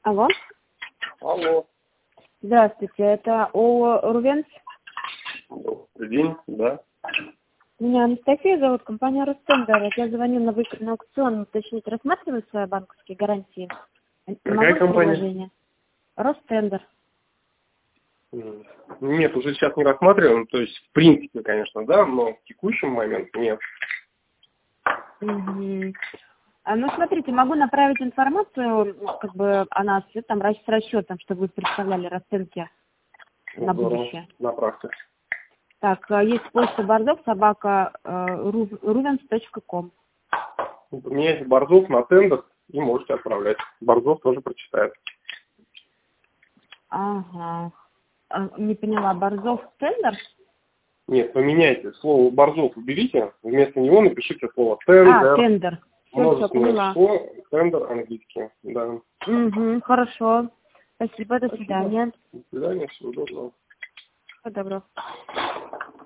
Алло. Алло. Здравствуйте, это ООО «Рувенс». Добрый день, да. Меня Анастасия зовут, компания «Ростендер». Я звоню на выигранный аукцион, уточнить, рассматриваются банковские гарантии? Какая компания? Предложение? «Ростендер». Нет, уже сейчас не рассматриваем. То есть, в принципе, конечно, да, но в текущем моменте нет. Угу. Ну, смотрите, могу направить информацию, как бы, о нас, там, с расчетом, чтобы вы представляли расценки на будущее. Направьте. Так, есть почта borzov@ruvens.com. У меня есть Борзов на тендер, и можете отправлять. Борзов тоже прочитает. Ага. Не поняла, Борзов тендер? Нет, поменяйте. Слово Борзов уберите, вместо него напишите слово тендер. Тендер. Все, поняла. Число, тендер английский, да. Угу, хорошо. Спасибо, до свидания. До свидания, всего доброго. Всего доброго.